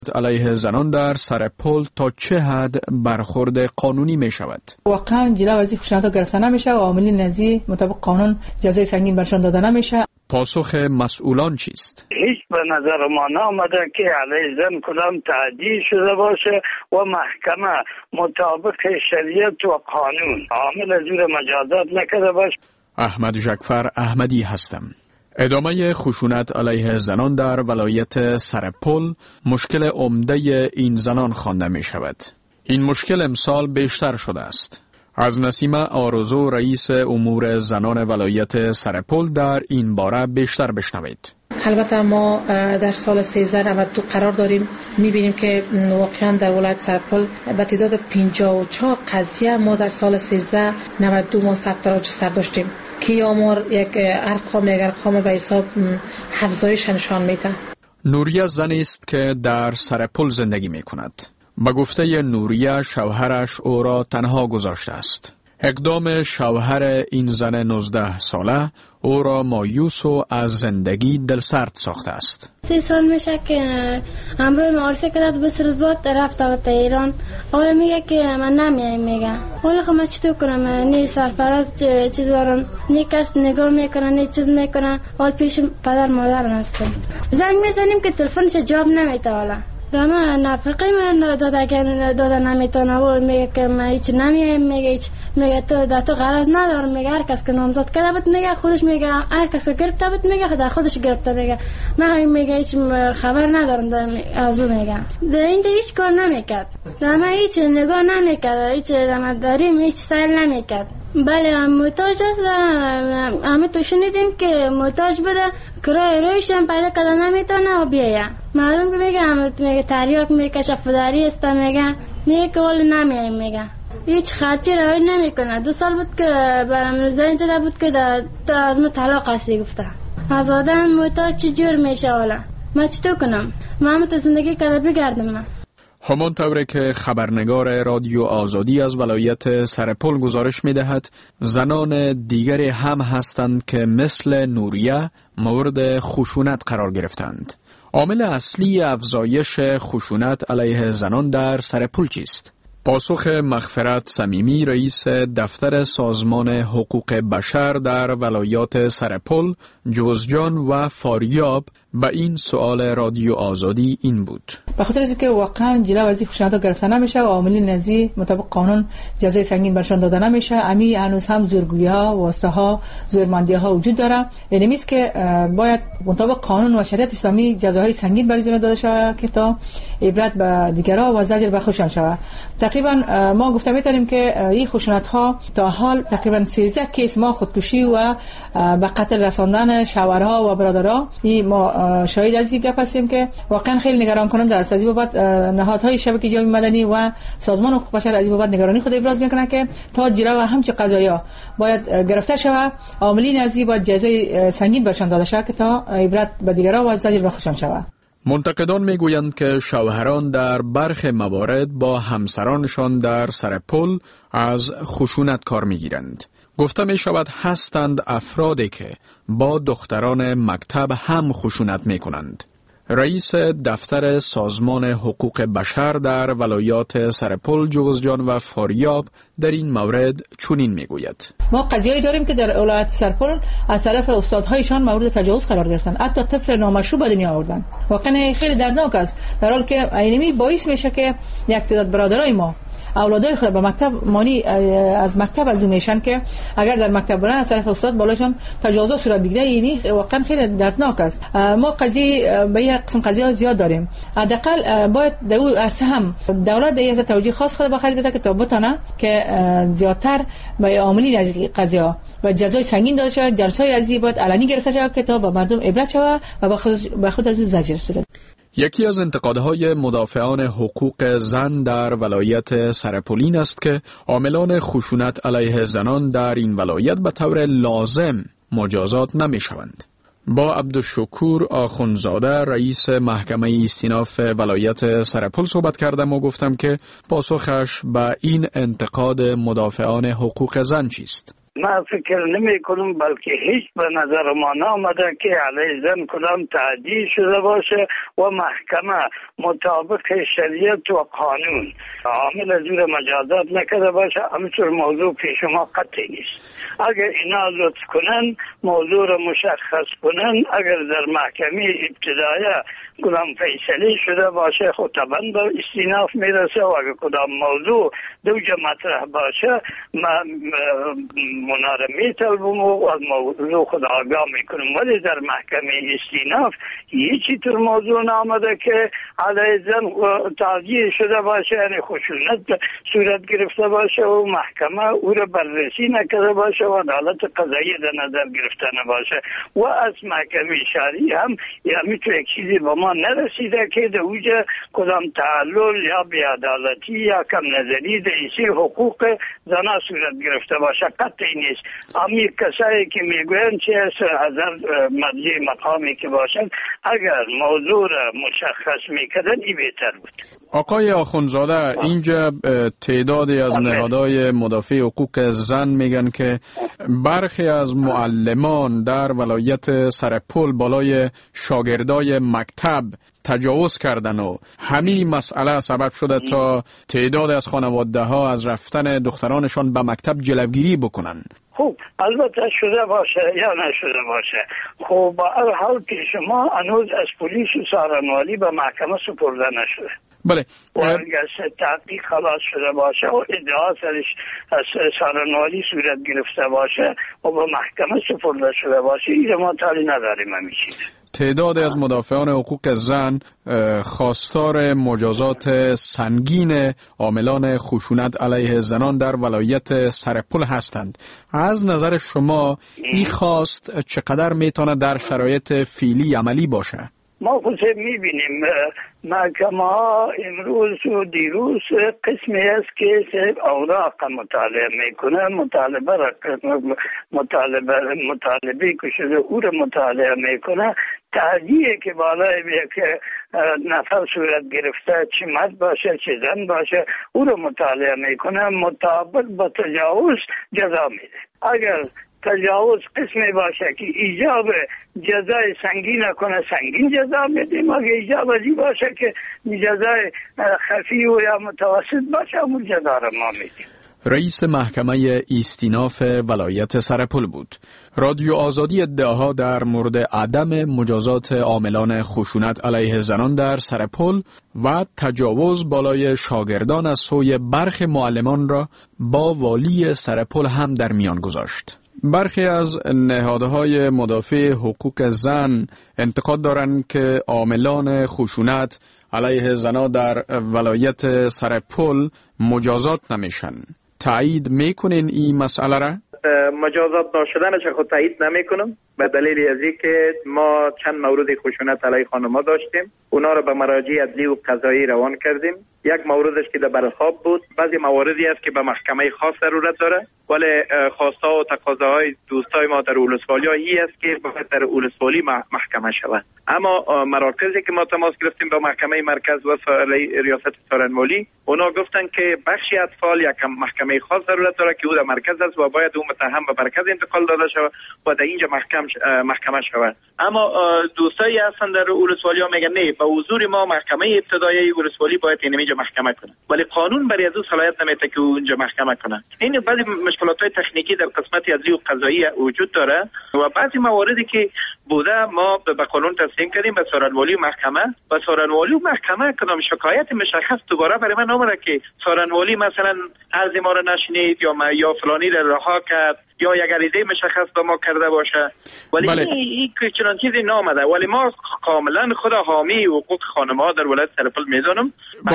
علیه زنان در سرپل تا چه حد برخورد قانونی می شود؟ واقعا جلو از این خشونت‌ها گرفته نمیشه و عاملین نزی مطابق قانون جزای سنگین برشان داده نمیشه. پاسخ مسئولان چیست؟ هیچ به نظر ما نآمده که علیه زن کدام تعدیل شده باشه و محکمه مطابق شریعت و قانون عامل زیر مجازات نکرده باشه. احمد جعفر احمدی هستم. ادامه خشونت علیه زنان در ولایت سرپل مشکل عمده این زنان خوانده می شود. این مشکل امسال بیشتر شده است. از نسیمه آرزو رئیس امور زنان ولایت سرپل در این باره بیشتر بشنوید. البته ما در سال 1392 قرار داریم، میبینیم که واقعا در ولایت سرپل به تعداد 54 قضیه ما در سال 1392 ما ثبت سر داشتیم که آمار یک ارقام به حساب افزایش نشان میده. نوریه زنی است که در سرپل زندگی میکند. به گفته نوریه شوهرش او را تنها گذاشته است. اقدام شوهر این زن 19 ساله او را مایوس و از زندگی دلسرد ساخته است. 3 سال میشه که امروز معرضه کرد به سرزباد رفته به ایران. حالا میگه که من نمیایم میگه. حالا خب من چطور کنم؟ نی سرفراز چیز دارم، نی کس نگاه میکنه، نی چیز میکنه. حال پیش پدر مادرم هستم. زنگ میزنیم که تلفنش جواب نمیده. حالا دما نفقه من داده نمیتونه و میگه که من هیچ نمیایم. میگه تو غرض ندارم. میگه هر کس که نامزد کرده بود میگه خودش میگه، هر کس که گرفته بود میگه خدا خودش گرفته. میگه من میگه هیچ خبر ندارم از اون. میگه اینجا هیچ کار نمیکرد، دما هیچ نگاه نمیکرد، هیچ دما داریم هیچ سال نمیکرد. بله محتاج است. همه تو شنیدیم که محتاج بوده، کرای رویش هم پیدا کردن نمیتونه و بیایه. معلوم که میگه تریاک میکشه فداری است. میگه که ولی نمیاییم. میگه هیچ خرچی روی نمیکنه. 2 سال بود که برام زنگ زده بود که تا از ما طلاق هستی گفته. از آدم محتاج چی جور میشه؟ حالا من چطور کنم؟ من تو زندگی کرده بگردم. من همان طوری که خبرنگار رادیو آزادی از ولایت سرپل گزارش می دهد، زنان دیگری هم هستند که مثل نوریه مورد خشونت قرار گرفتند. عامل اصلی افزایش خشونت علیه زنان در سرپل چیست؟ پاسخ مغفرت صمیمی رئیس دفتر سازمان حقوق بشر در ولایات سرپل، جوزجان و فاریاب به این سوال رادیو آزادی این بود: به خاطر اینکه واقعا جلو از این خشونت‌ها گرفته نمیشه و عاملین نزی مطابق قانون جزای سنگین برشان داده نمیشه. امی هنوز هم زورگویی‌ها، واسطه‌ها، زورمندی‌ها وجود داره. یعنی میست که باید مطابق قانون و شریعت اسلامی جزاهای سنگین برای داده شود که تا عبرت به دیگران و زجر به خودشان شود. تقریبا ما گفته می‌تونیم که این خشونت‌ها تا حال تقریبا 13 کیس ما خودکشی و به قتل رساندن شوهرها و برادرها این ما شاهد از این گپ هستیم که واقعا خیلی نگران کننده است. از این بابت نهادهای شبکه جامعه مدنی و سازمان حقوق بشر از این بابت نگرانی خود ابراز میکنه که تا جلو همچه قضایا باید گرفته شود. عاملین از این باید جزای سنگین برشان داده شود که تا عبرت به دیگران و زجر به خودشان شود. منتقدان میگویند که شوهران در برخی موارد با همسرانشان در سرپل از خشونت کار میگیرند. گفته می شود هستند افرادی که با دختران مکتب هم خشونت می کنند. رئیس دفتر سازمان حقوق بشر در ولایات سرپل، جوزجان و فاریاب در این مورد چنین می گوید: ما قضیه‌ای داریم که در ولایت سرپل از طرف استادهایشان مورد تجاوز قرار گرفتن، حتی طفل نامشروع به دنیا آوردن. واقعا خیلی دردناک است، در حالی که اینمی باعث میشه که یک تعداد برادرای ما اولادای خود به مکتب مانی از مکتب از میشن که اگر در مکتب برن از طرف استاد بالاشان تجاوزات صورت بگیره. یعنی واقعا خیلی دردناک است. ما قضیه به یک قسم قضیه زیاد داریم. حداقل باید در اون عرصه هم دولت در توجیه خاص خود بخیر بده که تا بتونه که زیادتر به عاملین از قضیه و جزای سنگین داده شود. جلسه‌های از این باید علنی گرفته شود که تا به مردم عبرت شود و به خود از زجر صورت. یکی از انتقادهای مدافعان حقوق زن در ولایت سرپل است که عاملان خشونت علیه زنان در این ولایت به طور لازم مجازات نمی شوند. با عبدالشکور آخونزاده رئیس محکمه استیناف ولایت سرپل صحبت کردم و گفتم که پاسخش به این انتقاد مدافعان حقوق زن چیست؟ من فکر نمی کنم، بلکه هیچ به نظر ما نامده که علیه زن کدام تعدیل شده باشه و محکمه مطابق شریعت و قانون عامل زور مجازات نکرده باشه. همینطور موضوع پیش ما قطعی نیست. اگر اینا لطف کنن موضوع را مشخص کنن، اگر در محکمه ابتدایه کدام فیصله شده باشه خود طبعا به استیناف میرسه، و اگر کدام موضوع دوجه مطرح باشه مناره میطلبم و از موضوع خود آگاه میکنم. ولی در محکمه استیناف هیچی تر موضوع نامده که علیه زن تعدیل شده باشه، یعنی خشونت صورت گرفته باشه و محکمه او را بررسی نکرده باشه و عدالت قضایی در نظر گرفته نباشه. و از محکمه شرعی هم یعنی تو یک چیزی به ما نرسیده که در اوجه کدام تعلل یا بی‌عدالتی یا کم نظری در ایسی حقوق زنا صورت گرفته باشه. قطعی نیست. امی کسایی که میگوین چه هزار مدلی مقامی که باشن اگر موضوع را مشخص میکردن این بهتر بود. آقای آخوندزاده، اینجا تعدادی از نهادهای مدافع حقوق زن میگن که برخی از معلمان در ولایت سرپل بالای شاگردای مکتب تجاوز کردن و همین مسئله سبب شده تا تعداد از خانواده ها از رفتن دخترانشان به مکتب جلوگیری بکنن. خب البته شده باشه یا نشده باشه، خب با هر حال پیش ما هنوز از پلیس و سارنوالی به محکمه سپرده نشده. بله. و اگر تحقیق خلاص شده باشه و ادعا سرش از سارنوالی صورت گرفته باشه و به محکمه سپرده شده باشه، این ما تالی نداریم همیشه. تعداد از مدافعان حقوق زن خواستار مجازات سنگین عاملان خشونت علیه زنان در ولایت سرپل هستند. از نظر شما این خواست چقدر میتونه در شرایط فعلی عملی باشه؟ ما خود میبینیم محکمه ها امروز و دیروز قسمی است که اوراق مطالعه میکنه، مطالبه که شده او را مطالعه میکنه، تعدیه که بالای که نفر صورت گرفته چه مرد باشه چه زن باشه او را مطالعه میکنه، مطابق با تجاوز جزا میده. اگر تجاوز قسمی باشه که ایجاب جزای سنگین کنه سنگین جزا میدیم، اگر ایجاب ازی باشه که جزای خفی و یا متوسط باشه همون جزا را ما میدیم. رئیس محکمه استیناف ولایت سرپل بود. رادیو آزادی ادعاها در مورد عدم مجازات عاملان خشونت علیه زنان در سرپل و تجاوز بالای شاگردان از سوی برخی معلمان را با والی سرپل هم در میان گذاشت. برخی از نهادهای مدافع حقوق زن انتقاد دارند که عاملان خشونت علیه زنان در ولایت سرپل مجازات نمیشن. تایید میکنین این مسئله را؟ مجازات ناشدنش خود تایید نمیکنم، به دلیل از اینکه ما چند مورد خشونت علیه خانم‌ها داشتیم، اونا رو به مراجع عدلی و قضایی روان کردیم. یک موردش که در برخاب بود. بعضی مواردی است که به محکمه خاص ضرورت داره، ولی خواستا و تقاضاهای دوستای ما در ولسوالی‌ها این است که باید در ولسوالی محکمه شود. اما مراکزی که ما تماس گرفتیم با محکمه مرکز و ریاست سارنوالی، اونا گفتن که بخشی اطفال یک محکمه خاص ضرورت داره که او در مرکز است و باید او متهم به مرکز انتقال داده شود و در اینجا محکمه شود. اما دوستایی هستن در ولسوالی‌ها میگن نه، با حضور ما محکمه ابتدایی ولسوالی باید اینجا محکمه کنه، ولی قانون برای از او صلاحیت نمیده که اونجا محکمه کنه. این بعضی مشکلات‌های تکنیکی در قسمت عدلی و قضایی وجود داره و بعضی مواردی که بوده ما به قانون تسلیم کردیم به سارنوالی و محکمه و سارنوالی و محکمه کدام شکایت مشخص دوباره برای من نامده که سارنوالی مثلا عرض ما رو نشنید یا فلانی رو رها کرد یا یک عریضه مشخص به ما کرده باشه، ولی این چنان چیزی نامده. ولی ما کاملا خود حامی حقوق خانم‌ها در ولایت سرپل میدونم.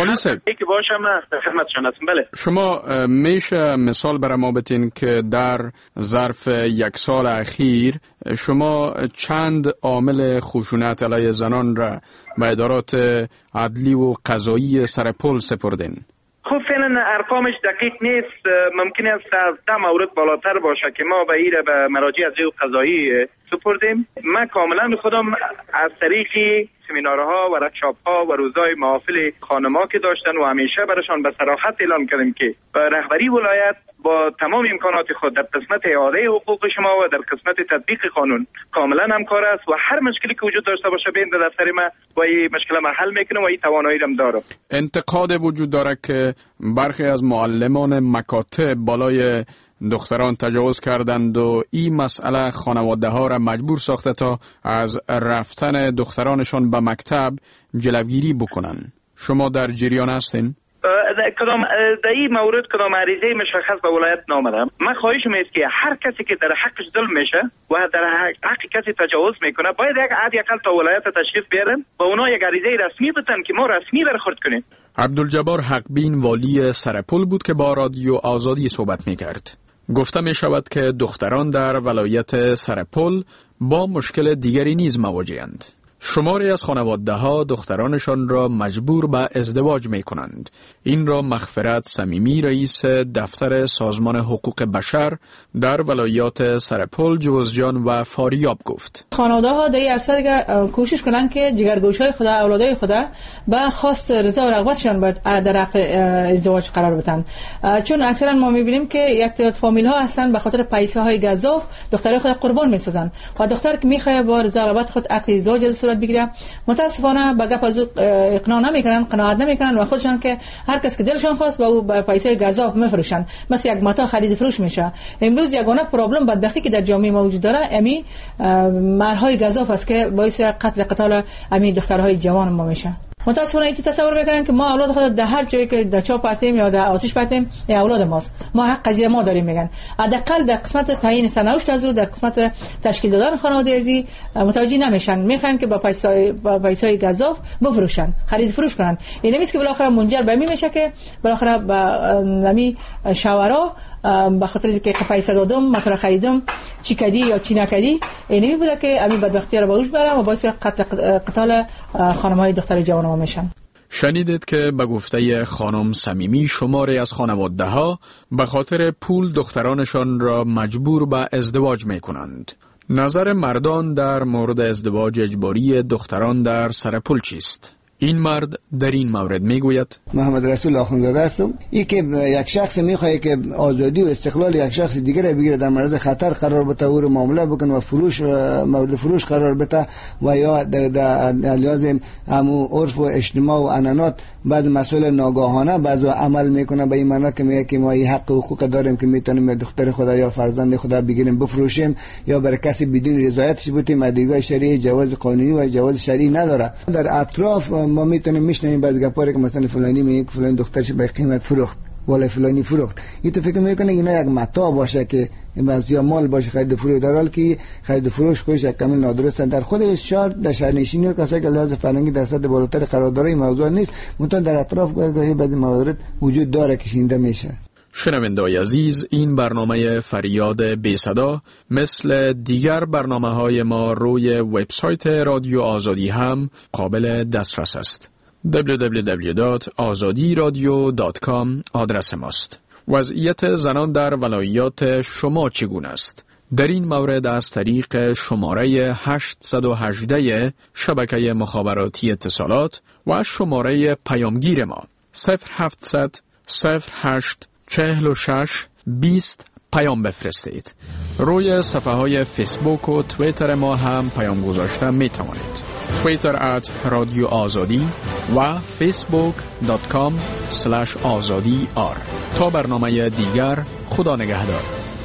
که باشم نه در خدمتشان هستم. بله. شما میشه مثال برای ما بتین که در ظرف یک سال اخیر شما چند عامل خشونت علیه زنان را به ادارات عدلی و قضایی سرپل سپردین؟ خب فعلا احیانا ارقامش دقیق نیست، ممکن است از 10 مورد بالاتر باشه که ما به مراجع عدلیه و قضایی سپردیم. من کاملا خودم از طریق سمینارها و ورکشاپ‌ها و روزهای محافل خانم‌ها که داشتن و همیشه براشان به صراحت اعلام کردیم که رهبری ولایت با تمام امکانات خود در قسمت اعاده حقوق شما و در قسمت تطبیق قانون کاملا همکار است و هر مشکلی که وجود داشته باشه بین در دفتر ما و این مشکل ما حل میکنم و این توانایی هم دارم. انتقاد وجود داره که برخی از معلمان مکاتب بالای دختران تجاوز کردند و این مسئله خانواده ها را مجبور ساخته تا از رفتن دخترانشان به مکتب جلوگیری بکنن. شما در جریان هستین؟ در این مورد کدام عریضه مشخص به ولایت نامدم. من خواهشم است که هر کسی که در حقش ظلم میشه و در حق کسی تجاوز میکنه باید حداقل تا ولایت تشریف بیارن و اونا یک عریضه رسمی بدن که ما رسمی برخورد کنیم. عبدالجبار حقبین والی سرپل بود که با رادیو آزادی صحبت میکرد. گفته می شود که دختران در ولایت سرپل با مشکل دیگری نیز مواجه‌اند. شماری از خانواده‌ها دخترانشان را مجبور به ازدواج می کنند. این را مغفرت صمیمی رئیس دفتر سازمان حقوق بشر در ولایات سرپل، جوزجان و فاریاب گفت. خانواده‌ها در این عرصه کوشش کنند که جگرگوشهای خود، اولادای خود به خواست رضا و رغبتشان در حق ازدواج قرار بدن. چون اکثرا ما می‌بینیم که یک تعداد فامیل‌ها هستند به خاطر پیسه‌های گزاف دخترای خود قربان می‌سازند و دختر که می‌خواد با رضا و رغبت خود عقد ازدواج صورت بگیره متاسفانه به گپ از اقناع نمیکنن، قناعت نمیکنن و خودشان که هر کس که دلشان خواست با او به پیسه گزاف میفروشن، مثل یک متاع خرید فروش میشه. امروز یگانه پرابلم بدبختی که در جامعه موجود داره امی مهرهای گزاف است که باعث قتل امی دخترهای جوان ما میشه. متاسفانه اینکه تصور میکنن که ما اولاد خود در هر جایی که در چاپ هستیم یا در آتش پرتیم یا اولاد ماست، ما حق قضیه ما داریم میگن. حداقل در قسمت تعیین سرنوشت از او، در قسمت تشکیل دادن خانواده ازی متوجه نمیشن، میخوان که با پیسای گزاف بفروشن، خرید فروش کنن. این نمیشه که بالاخره منجر به می میشه که بالاخره به نمی شاورا به خاطر اینکه پیسه دادم مثلا خریدم چی کدی یا چی نکدی، اینمی بوده که همین بدبختی رو به وجود بیاره و باعث قتل خانم‌های دختر جوان ما میشن. شنیدید که به گفته خانم صمیمی شماری از خانواده‌ها به خاطر پول دخترانشان را مجبور به ازدواج میکنند. نظر مردان در مورد ازدواج اجباری دختران در سرپل چیست؟ این مرد در این مورد میگوید: محمد رسول آخوندزاده هستم. این که یک شخص میخواد که آزادی و استقلال یک شخص دیگر را بگیره، در معرض خطر قرار بده، او رو معامله بکنه و مورد فروش قرار بده و یا در لازم همو عرف و اجتماع و عنعنات بعد مسئول ناگاهانه بعضو عمل میکنه به این معنی که میگه که ما این حق و حقوق داریم که میتونیم دختر خدا یا فرزند خدا بگیریم بفروشیم یا برای کسی بدون رضایتش بتیم. ادیگاه شرعی جواز قانونی و جواز شرعی نداره. در اطراف ما میتونیم میشنیم بعد گپاری که مثلا فلانی میگه فلان دخترش به قیمت فروخت، ولی فلانی فروخت. این تو فکر میکنه اینا یک متاع باشه که بعضی یا مال باشه خرید فروش، در حالی که خرید فروش خودش یک کامل نادرست. در خود شهر در شهرنشینی و کسایی که لحاظ فرهنگی در سطح بالاتر قرار داره این موضوع نیست، منتها در اطراف گاهی بعضی موارد وجود داره که شنیده میشه. شنونده‌های عزیز، این برنامه فریاد بی صدا مثل دیگر برنامه‌های ما روی وبسایت رادیو آزادی هم قابل دسترس است. www.azadiradio.com آدرس ماست. وضعیت زنان در ولایات شما چگونه است؟ در این مورد از طریق شماره 818 شبکه مخابراتی اتصالات و شماره پیامگیر ما 0700 08 46 20 پیام بفرستید. روی صفحه های فیسبوک و تویتر ما هم پیام گذاشته می توانید. تویتر @رادیو آزادی و facebook.com/azadi_r. تا برنامه دیگر، خدا نگهدار.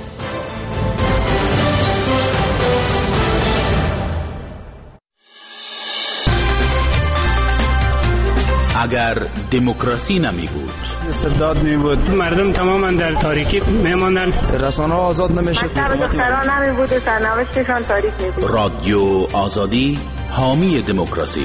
اگر دموکراسی نمی بود، استبداد می بود، مردم تماما در تاریکی می ماندن، رسانه ها آزاد نمیشه، دختران نمی بود، سرنوشتشان تاریک می بود. رادیو آزادی حامی دموکراسی.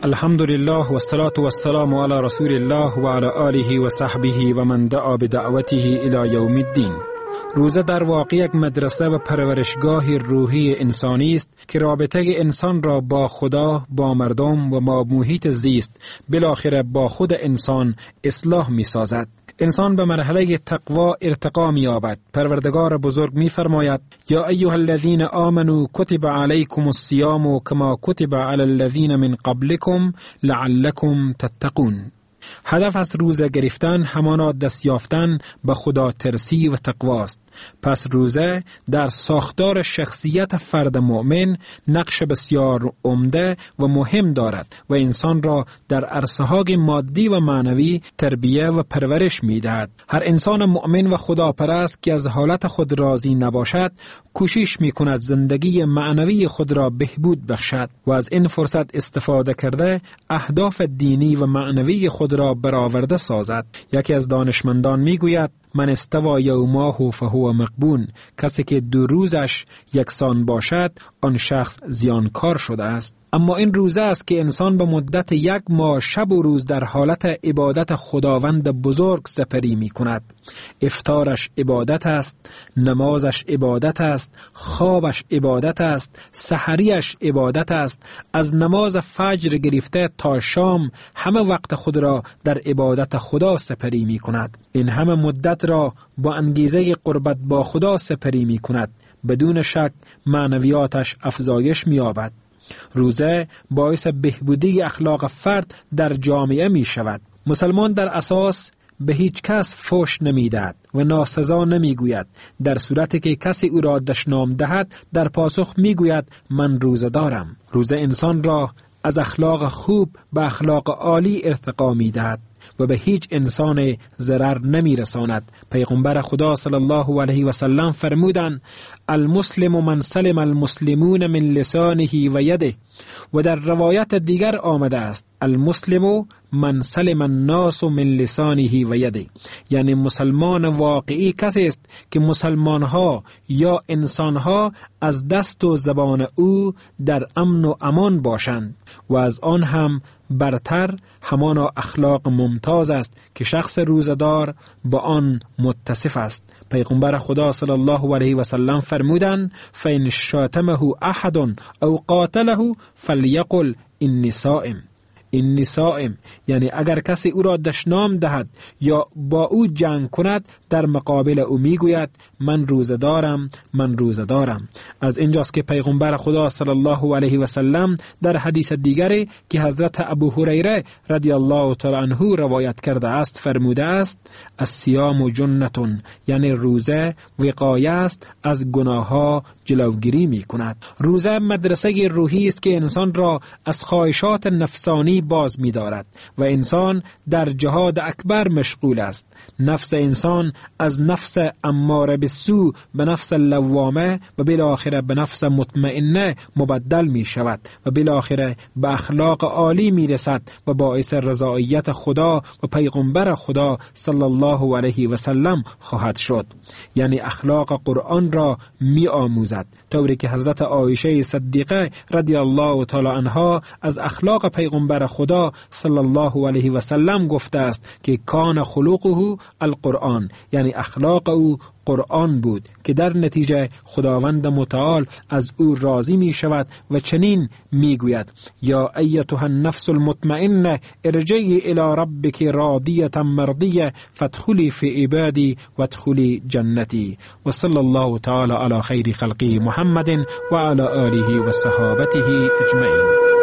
الحمدلله و الصلاة و السلام علی رسول الله و علی آله و صحبه و من دعا بدعوته الی یوم الدین. روزه در واقع یک مدرسه و پرورشگاه روحی انسانی است که رابطه انسان را با خدا، با مردم و با محیط زیست، بالاخره با خود انسان اصلاح می سازد. انسان به مرحله تقوا ارتقا می یابد. پروردگار بزرگ می فرماید: یا ایها الذین آمنوا کتب علیکم الصیام کما کتب علی الذین من قبلکم لعلکم تتقون. هدف از روزه گرفتن همانا دست یافتن به خدا ترسی و تقواست. پس روزه در ساختار شخصیت فرد مؤمن نقش بسیار عمده و مهم دارد و انسان را در عرصه‌های مادی و معنوی تربیه و پرورش می‌دهد. هر انسان مؤمن و خداپرست که از حالت خود راضی نباشد، کوشش می‌کند زندگی معنوی خود را بهبود بخشد و از این فرصت استفاده کرده اهداف دینی و معنوی خود را برآورده سازد. یکی از دانشمندان میگوید: من استوى یوماه فهو مغبون. کسی که 2 روزش یکسان باشد آن شخص زیانکار شده است. اما این روزه است که انسان به مدت 1 ماه شب و روز در حالت عبادت خداوند بزرگ سپری می کند. افطارش عبادت است، نمازش عبادت است، خوابش عبادت است، سحریش عبادت است. از نماز فجر گرفته تا شام همه وقت خود را در عبادت خدا سپری می کند. این همه مدت را با انگیزه قربت با خدا سپری می کند. بدون شک معنویاتش افزایش می یابد. روزه باعث بهبودی اخلاق فرد در جامعه می شود. مسلمان در اساس به هیچ کس فحش نمی دهد و ناسزا نمی گوید. در صورتی که کسی او را دشنام دهد در پاسخ می گوید من روزه دارم. روزه انسان را از اخلاق خوب به اخلاق عالی ارتقا می دهد و به هیچ انسان ضرر نمی رساند. پیغمبر خدا صلی الله علیه و سلم فرمودند: المسلم من سلم المسلمون من لسانه و یده. و در روایت دیگر آمده است: المسلم من سلم الناس من لسانه و یده. یعنی مسلمان واقعی کسی است که مسلمانها یا انسانها از دست و زبان او در امن و امان باشند و از آن هم برتر همانا اخلاق ممتاز است که شخص روزدار با آن متصف است. پیغمبر خدا صلی الله علیه و سلم فرمودند: فإن شاتمه احد او قاتله فلیقل انی صائم. این صائم یعنی اگر کسی او را دشنام دهد یا با او جنگ کند در مقابل او میگوید من روزه دارم، من روزه دارم. از اینجاست که پیغمبر خدا صلی الله علیه و سلم در حدیث دیگری که حضرت ابو هریره رضی الله تعالی عنه روایت کرده است فرموده است: الصیام جنتون، یعنی روزه وقایه است از گناهها، جلوگیری می کند. روزه مدرسه روحی است که انسان را از خواهشات نفسانی باز می دارد و انسان در جهاد اکبر مشغول است. نفس انسان از نفس اماره بالسوء به نفس لوامه و بالاخره به نفس مطمئنه مبدل می شود و بالاخره به اخلاق عالی می رسد و باعث رضایت خدا و پیغمبر خدا صلی الله علیه و سلم خواهد شد. یعنی اخلاق قرآن را می آموزد، طوری که حضرت عایشه صدیقه رضی الله تعالی عنها از اخلاق پیغمبر خدا صلی الله علیه و سلم گفته است که کان خلقه القرآن، یعنی اخلاق او قرآن بود که در نتیجه خداوند متعال از او راضی می شود و چنین می گوید: یا ایتها النفس المطمئنه ارجعی الی ربک راضیه مرضیه فادخلی فی عبادی وادخلی جنتی. و صلی الله تعالی علی خیر خلقه محمد و علی آله و صحابته اجمعین.